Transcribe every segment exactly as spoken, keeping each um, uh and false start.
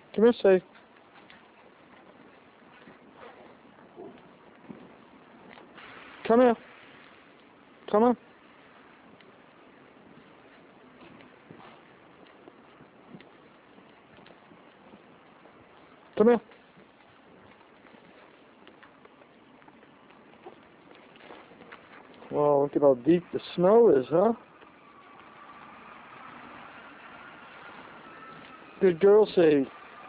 Come here, Sadie. Come here. Come on. Come here. Well, look at how deep the snow is, huh? Good girl, Sadie.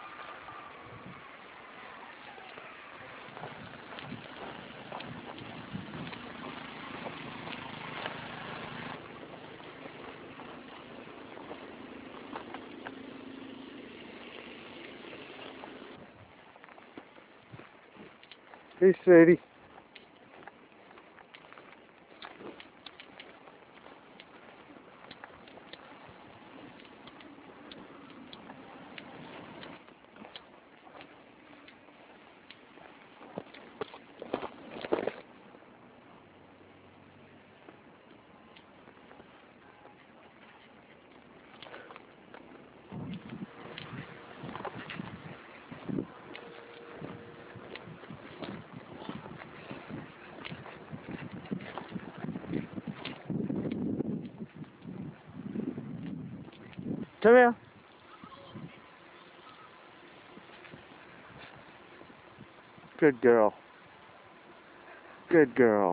Hey, Sadie. Come here. Good girl. Good girl.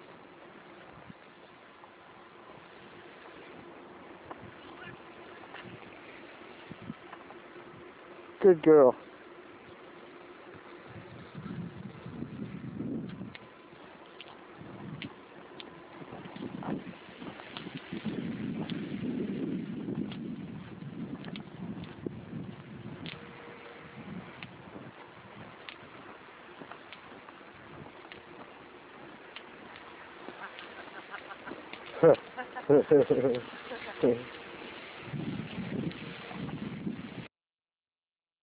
Good girl.